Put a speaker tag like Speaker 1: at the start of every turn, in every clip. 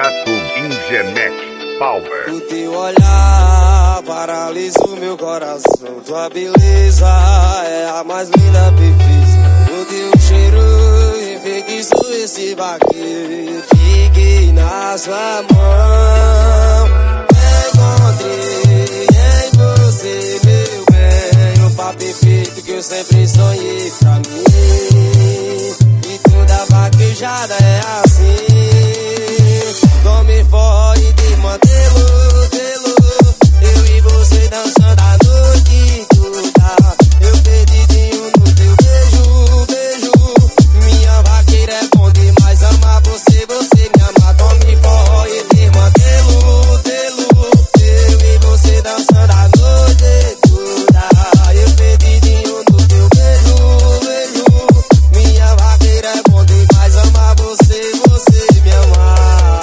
Speaker 1: Ducato Ingemec Power.
Speaker 2: O teu olhar paralisa o meu coração. Tua beleza é a mais linda perfeição. O teu cheiro enfeitiçou esse vaqueiro. Fiquei na sua mão. Encontrei em você, meu bem, o par perfeito que eu sempre sonhei pra mim. E toda vaquejada é assim. Tome forró e desmantelo, eu e você dançando a noite toda. Eu perdidinho no teu beijo. Minha vaqueira é bom demais, amar você, você me ama. Tome forró e desmantelo, eu e você dançando a noite toda. Eu perdidinho no teu beijo. Minha vaqueira é bom demais, amar você, você me ama.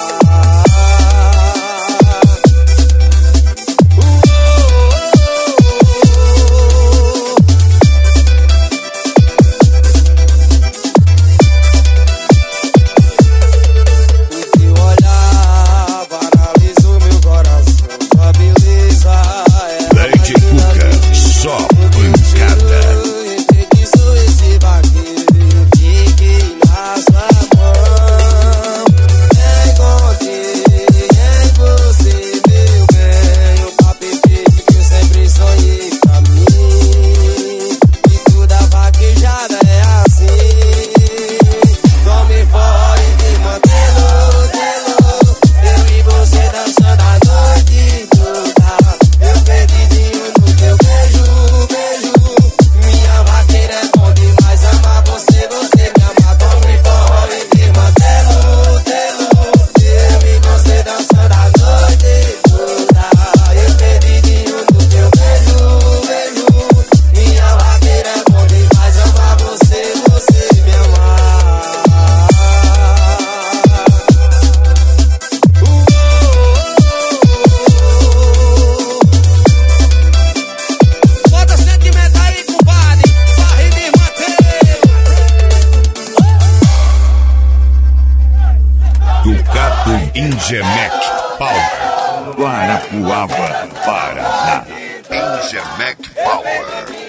Speaker 1: Ducato Ingemec Power. Guarapuava, Paraná. Ingemec Power.